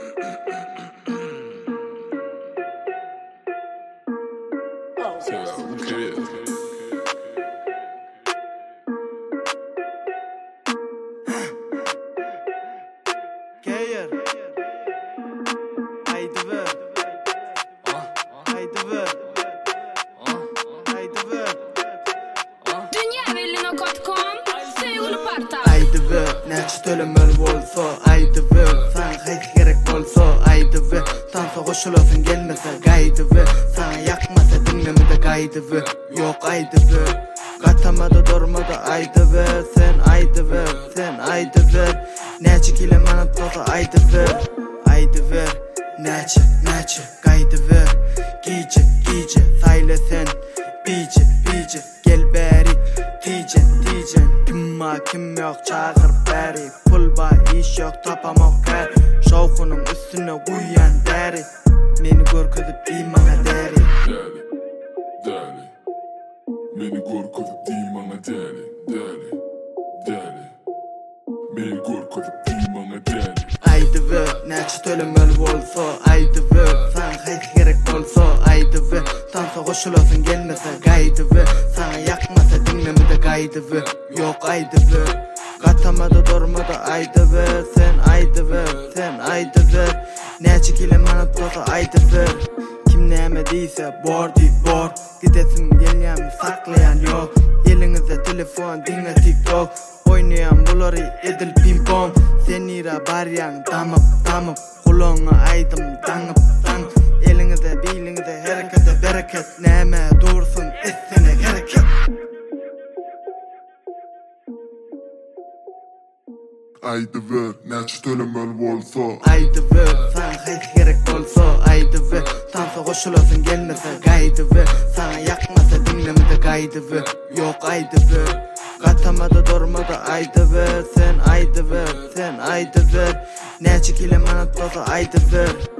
Näçe tölemel bolsa aýdy ver, sana haýt gerek bolsa aýdy ver, tansa goşulasyn gelmese gaýdy ver, sana ýakmasa dinlemede gaýdy ver, ýok aýdy ver, gatamada durmada aýdy ver, sen aýdy ver, sen aýdy ver, näçe kile manat bolsa aýdy ver, näçe gaýdy ver, giýje saýla sen, biýje gel bäri, tijen kim yok çağır beri, pul ba iş yok tapamak kar, şovkunun üstüne uyuyan deri, meni korkutup diýmaňa deri. Meni korkutup diýmaňa deri, meni korkutup diýmaňa deri. Aýdy ver, näçe tölemel bolsa aýdy ver, sana haýt gerek bolsa aýdy ver, tansa goşulasyn gelmese gaýdy ver, sana ýakmasa dinlemede gaýdy ver, ýok aýdy ver, gatamada durmada aýdy ver, sen aýdy ver, näçe kile manat bolsa aýdy ver, kim näme diýse bor, gidesim gelýän saklayan ýok, ýeliňizde telefon diňe TikTok, oynayan bulary edil ping-pong, sen ira baryan damyp, gulaňa aýdym daňyp, eliňizde biýliňizde herekete bereket, näme dursun etsenek hereket. Aýdy ver, näçe tölemel bolsa aýdy ver, sana haýt gerek bolsa aýdy ver, tansa goşulasyn gelmese gaýdy ver, sana ýakmasa dinlemede gaýdy ver, ýok aýdy ver, gatamada durmada aýdy ver, sen aýdy ver, näçe kile manat bolsa aýdy ver.